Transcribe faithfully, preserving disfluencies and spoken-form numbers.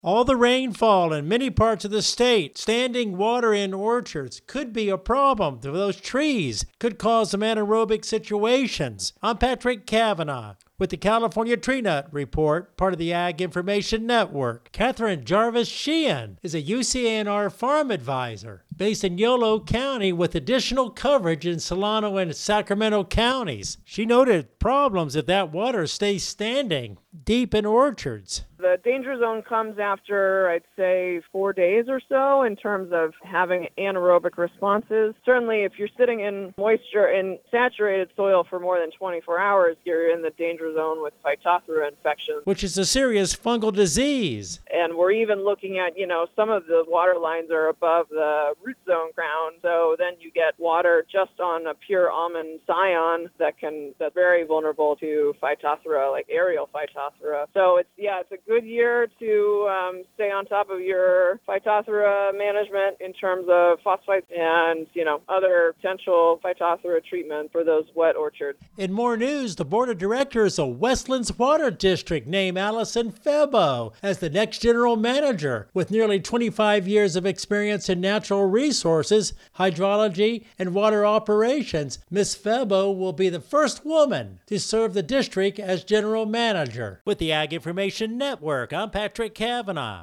All the rainfall in many parts of the state, standing water in orchards could be a problem for those trees, could cause some anaerobic situations. I'm Patrick Kavanaugh with the California Tree Nut Report, part of the Ag Information Network. Catherine Jarvis Sheehan is a U C A N R farm advisor based in Yolo County with additional coverage in Solano and Sacramento counties. She noted problems if that water stays standing deep in orchards. The danger zone comes after, I'd say, four days or so in terms of having anaerobic responses. Certainly, if you're sitting in moisture in saturated soil for more than twenty-four hours, you're in the danger zone with Phytophthora infection, which is a serious fungal disease. And we're even looking at, you know, some of the water lines are above the root zone ground, so then you get water just on a pure almond scion that can that's very vulnerable to Phytophthora, like aerial Phytophthora. So it's yeah, it's a good year to um, stay on top of your Phytophthora management in terms of phosphates and, you know, other potential Phytophthora treatment for those wet orchards. In more news, the board of directors of Westlands Water District named Allison Febo as the next general manager. With nearly twenty-five years of experience in natural resources, hydrology, and water operations, Miz Febo will be the first woman to serve the district as general manager. With the Ag Information Network, I'm Patrick Kavanaugh.